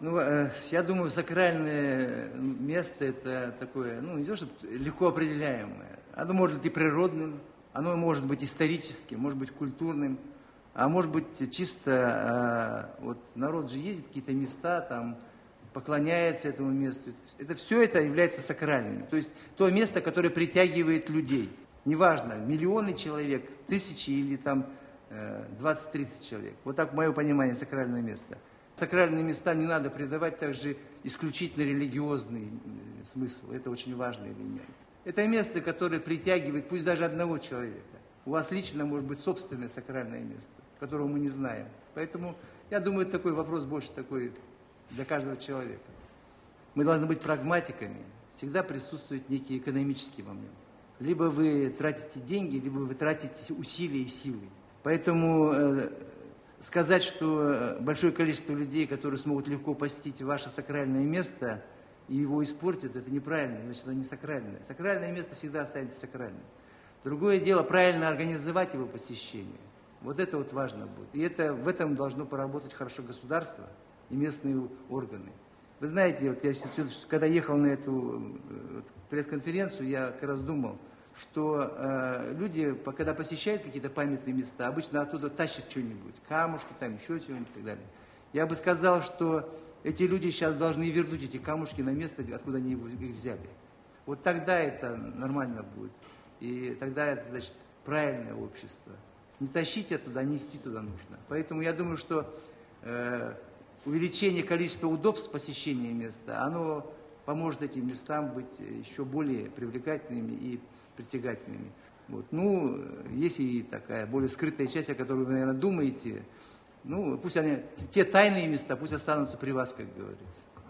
Ну, я думаю, сакральное место это такое, ну, не то, что легко определяемое. Оно может быть и природным, оно может быть историческим, может быть культурным, а может быть чисто, вот народ же ездит в какие-то места, там, поклоняется этому месту. Все это является сакральным. То есть то место, которое притягивает людей. Неважно, миллионы человек, тысячи или там 20-30 человек. Вот так мое понимание сакральное место. Сакральным местам не надо придавать также исключительно религиозный смысл. Это очень важный элемент. Это место, которое притягивает, пусть даже одного человека. У вас лично может быть собственное сакральное место, которого мы не знаем. Поэтому, я думаю, это такой вопрос больше такой для каждого человека. Мы должны быть прагматиками. Всегда присутствует некий экономический момент. Либо вы тратите деньги, либо вы тратите усилия и силы. Поэтому сказать, что большое количество людей, которые смогут легко посетить ваше сакральное место и его испортят, это неправильно, значит, оно не сакральное. Сакральное место всегда останется сакральным. Другое дело, правильно организовать его посещение. Вот это вот важно будет. И в этом должно поработать хорошо государство и местные органы. Вы знаете, вот я когда ехал на эту пресс-конференцию, я как раз думал, что люди, когда посещают какие-то памятные места, обычно оттуда тащат что-нибудь, камушки, там еще что-нибудь и так далее. Я бы сказал, что эти люди сейчас должны вернуть эти камушки на место, откуда они их взяли. Вот тогда это нормально будет. И тогда это, значит, правильное общество. Не тащить оттуда, а нести туда нужно. Поэтому я думаю, что увеличение количества удобств посещения места, оно поможет этим местам быть еще более привлекательными и притягательными. Вот. Ну, есть и такая более скрытая часть, о которой вы, наверное, думаете. Ну, пусть те тайные места, пусть останутся при вас, как говорится.